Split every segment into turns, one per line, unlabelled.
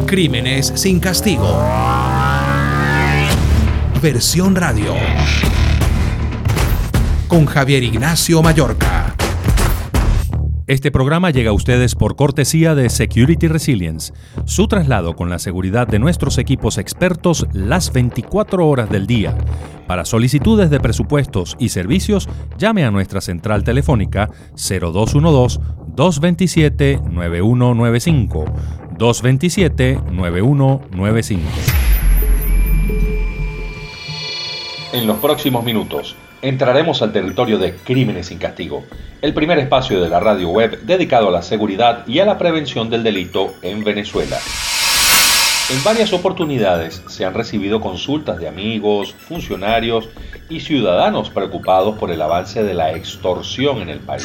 Crímenes sin castigo. Versión radio. Con Javier Ignacio Mallorca.
Este programa llega a ustedes por cortesía de Security Resilience, su traslado con la seguridad de nuestros equipos expertos las 24 horas del día. Para solicitudes de presupuestos y servicios, llame a nuestra central telefónica 0212-227-9195, 227-9195.
En los próximos minutos, entraremos al territorio de Crímenes sin Castigo, el primer espacio de la radio web dedicado a la seguridad y a la prevención del delito en Venezuela. En varias oportunidades se han recibido consultas de amigos, funcionarios y ciudadanos preocupados por el avance de la extorsión en el país.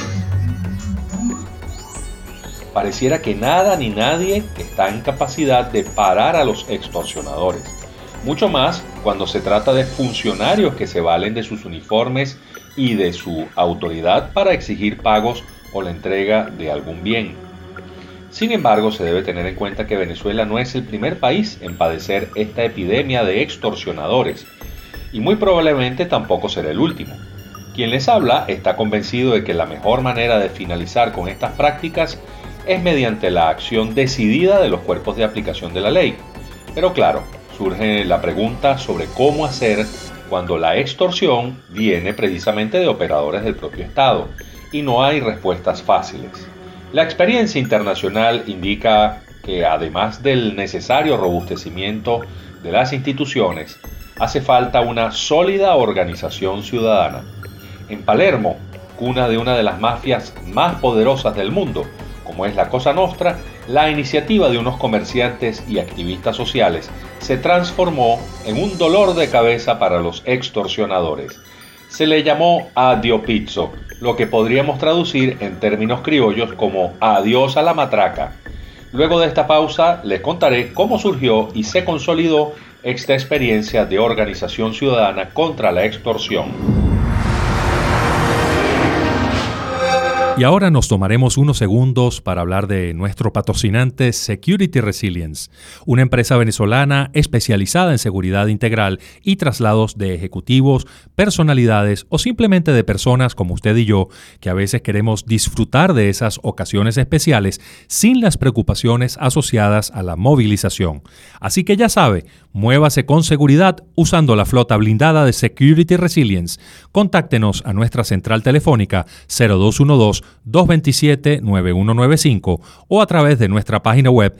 Pareciera que nada ni nadie está en capacidad de parar a los extorsionadores. Mucho más cuando se trata de funcionarios que se valen de sus uniformes y de su autoridad para exigir pagos o la entrega de algún bien. Sin embargo, se debe tener en cuenta que Venezuela no es el primer país en padecer esta epidemia de extorsionadores, y muy probablemente tampoco será el último. Quien les habla está convencido de que la mejor manera de finalizar con estas prácticas es mediante la acción decidida de los cuerpos de aplicación de la ley. Pero claro, surge la pregunta sobre cómo hacer cuando la extorsión viene precisamente de operadores del propio Estado y no hay respuestas fáciles. La experiencia internacional indica que además del necesario robustecimiento de las instituciones, hace falta una sólida organización ciudadana. En Palermo, cuna de una de las mafias más poderosas del mundo, como es la Cosa Nostra, la iniciativa de unos comerciantes y activistas sociales se transformó en un dolor de cabeza para los extorsionadores. Se le llamó Addio Pizzo, lo que podríamos traducir en términos criollos como adiós a la matraca. Luego de esta pausa les contaré cómo surgió y se consolidó esta experiencia de organización ciudadana contra la extorsión.
Y ahora nos tomaremos unos segundos para hablar de nuestro patrocinante Security Resilience, una empresa venezolana especializada en seguridad integral y traslados de ejecutivos, personalidades o simplemente de personas como usted y yo, que a veces queremos disfrutar de esas ocasiones especiales sin las preocupaciones asociadas a la movilización. Así que ya sabe, muévase con seguridad usando la flota blindada de Security Resilience. Contáctenos a nuestra central telefónica 0212-227-9195 o a través de nuestra página web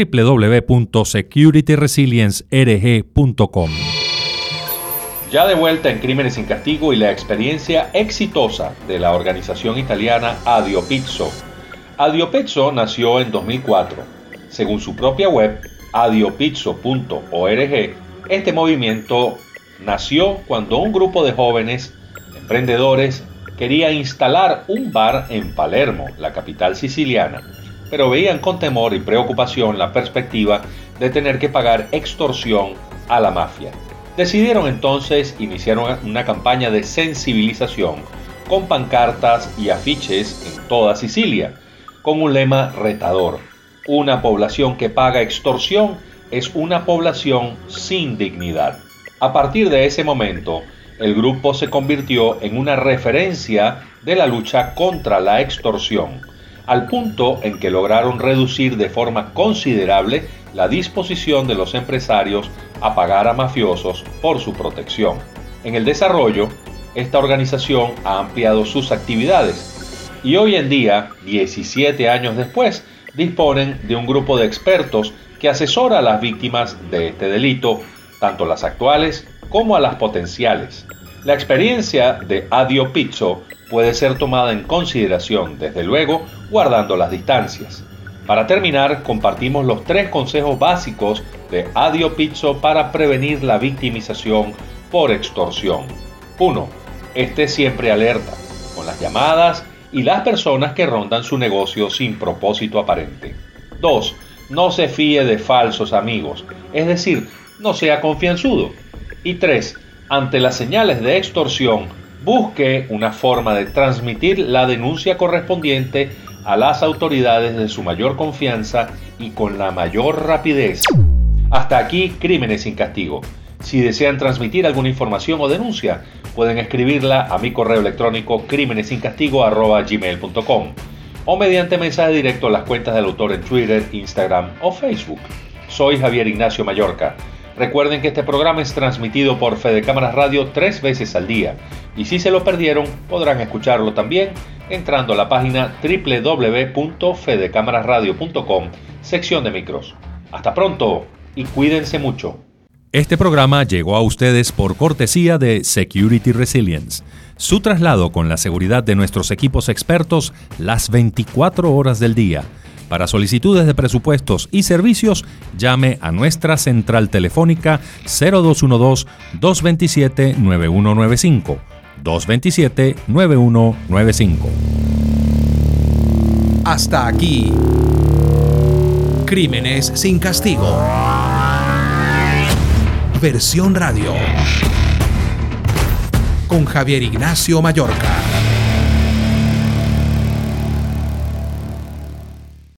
www.securityresiliencerg.com.
Ya de vuelta en Crímenes sin Castigo y la experiencia exitosa de la organización italiana Addio Pizzo. Addio Pizzo nació en 2004. Según su propia web, addiopizzo.org, este movimiento nació cuando un grupo de jóvenes emprendedores quería instalar un bar en Palermo, la capital siciliana, pero veían con temor y preocupación la perspectiva de tener que pagar extorsión a la mafia. Decidieron entonces iniciar una campaña de sensibilización con pancartas y afiches en toda Sicilia, con un lema retador: una población que paga extorsión es una población sin dignidad. A partir de ese momento, el grupo se convirtió en una referencia de la lucha contra la extorsión, al punto en que lograron reducir de forma considerable la disposición de los empresarios a pagar a mafiosos por su protección. En el desarrollo, esta organización ha ampliado sus actividades y hoy en día, 17 años después, disponen de un grupo de expertos que asesora a las víctimas de este delito, tanto las actuales como a las potenciales. La experiencia de Addio Pizzo puede ser tomada en consideración, desde luego, guardando las distancias. Para terminar, compartimos los 3 consejos básicos de Addio Pizzo para prevenir la victimización por extorsión. 1. Esté siempre alerta con las llamadas y las personas que rondan su negocio sin propósito aparente. 2. No se fíe de falsos amigos, es decir, no sea confianzudo. Y 3. Ante las señales de extorsión, busque una forma de transmitir la denuncia correspondiente a las autoridades de su mayor confianza y con la mayor rapidez. Hasta aquí, Crímenes sin Castigo. Si desean transmitir alguna información o denuncia, pueden escribirla a mi correo electrónico crimenesincastigo@gmail.com o mediante mensaje directo a las cuentas del autor en Twitter, Instagram o Facebook. Soy Javier Ignacio Mallorca. Recuerden que este programa es transmitido por Fede Cámaras Radio 3 veces al día, y si se lo perdieron, podrán escucharlo también entrando a la página www.fedecamarasradio.com, sección de micros. Hasta pronto y cuídense mucho.
Este programa llegó a ustedes por cortesía de Security Resilience, su traslado con la seguridad de nuestros equipos expertos las 24 horas del día. Para solicitudes de presupuestos y servicios, llame a nuestra central telefónica 0212-227-9195. 227-9195.
Hasta aquí. Crímenes sin Castigo. Versión radio. Con Javier Ignacio Mallorca.